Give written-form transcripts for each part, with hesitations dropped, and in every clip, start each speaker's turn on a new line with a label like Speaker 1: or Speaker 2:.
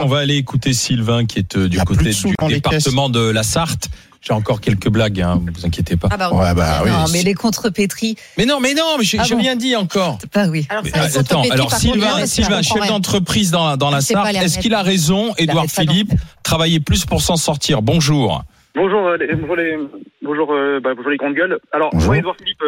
Speaker 1: On va aller écouter Sylvain qui est du côté du département de la Sarthe. J'ai encore quelques blagues, hein, vous inquiétez pas.
Speaker 2: Ah bah,
Speaker 3: oui.
Speaker 2: Non, mais les contrepétries.
Speaker 1: Mais non, j'ai rien dit encore.
Speaker 2: Bah oui.
Speaker 1: Alors Sylvain, chef d'entreprise dans la Sarthe, est-ce qu'il a raison, Édouard Philippe, travailler plus pour s'en sortir? Bonjour.
Speaker 4: Bonjour les grandes gueules. Alors, moi, Édouard Philippe,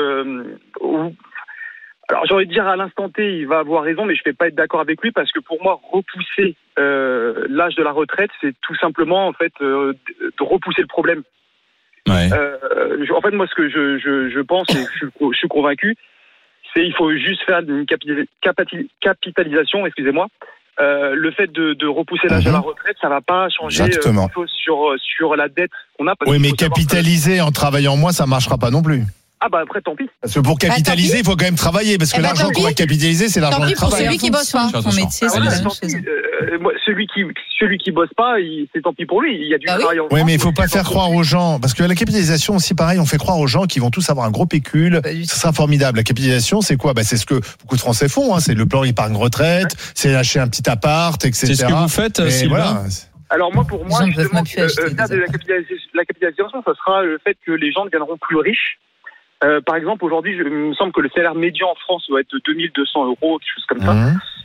Speaker 4: alors j'ai envie de dire à l'instant T, il va avoir raison, mais je ne vais pas être d'accord avec lui parce que pour moi, repousser l'âge de la retraite, c'est tout simplement en fait de repousser le problème.
Speaker 1: Ouais.
Speaker 4: En fait, moi, ce que je pense et je suis convaincu, c'est il faut juste faire une capitalisation, excusez-moi. Le fait de repousser l'âge de la retraite, ça va pas changer grand-chose sur la dette qu'on a.
Speaker 3: Oui, mais capitaliser en travaillant moins, ça marchera pas non plus.
Speaker 4: Ah bah après, tant pis.
Speaker 3: Parce que pour capitaliser, il faut quand même travailler. Parce que l'argent qu'on va capitaliser, c'est l'argent de travail.
Speaker 2: Tant pis pour celui qui bosse pas. Son métier, c'est la même chose.
Speaker 4: Celui qui bosse pas, c'est tant pis pour lui. Il y a du travail.
Speaker 3: Oui, mais il faut pas faire croire aux gens. Parce que la capitalisation aussi, pareil, on fait croire aux gens qu'ils vont tous avoir un gros pécule. Ça sera formidable. La capitalisation, c'est quoi? C'est ce que beaucoup de Français font. Hein. C'est le plan épargne retraite, c'est acheter un petit appart, etc.
Speaker 1: C'est ce que vous faites, Sylvain.
Speaker 4: Voilà. Alors pour moi, justement, la capitalisation, ça sera le fait que les gens deviendront plus riches. Par exemple, aujourd'hui, il me semble que le salaire médian en France doit être de 2200 euros, quelque chose comme ça.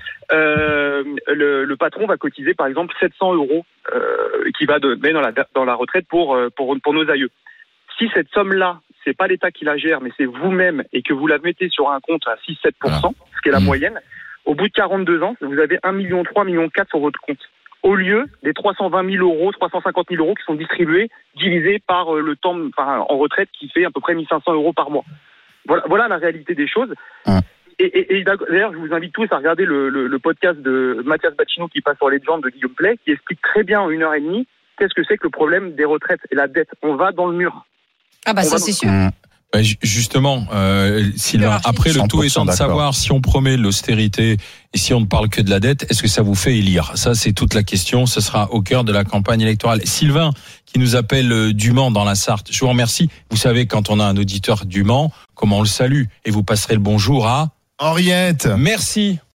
Speaker 4: Le patron va cotiser, par exemple, 700 euros qui va donner dans la retraite pour nos aïeux. Si cette somme-là, c'est pas l'État qui la gère, mais c'est vous-même et que vous la mettez sur un compte à 6-7%, ce qui est la moyenne, au bout de 42 ans, vous avez 1,3 million, 1,4 million sur votre compte. Au lieu des 320 000 euros, 350 000 euros qui sont distribués, divisés par le temps en retraite qui fait à peu près 1 500 euros par mois. Voilà la réalité des choses. Et d'ailleurs, je vous invite tous à regarder le podcast de Mathias Bacchino qui passe sur les Legends de Guillaume Play, qui explique très bien en 1h30 qu'est-ce que c'est que le problème des retraites et la dette. On va dans le mur.
Speaker 2: Ah bah ça c'est sûr.
Speaker 1: Justement, Sylvain, après le tout étant de savoir si on promet l'austérité et si on ne parle que de la dette, est-ce que ça vous fait élire? Ça, c'est toute la question. Ce sera au cœur de la campagne électorale. Sylvain, qui nous appelle du Mans dans la Sarthe, je vous remercie. Vous savez, quand on a un auditeur du Mans, comment on le salue. Et vous passerez le bonjour à
Speaker 3: Henriette.
Speaker 1: Merci.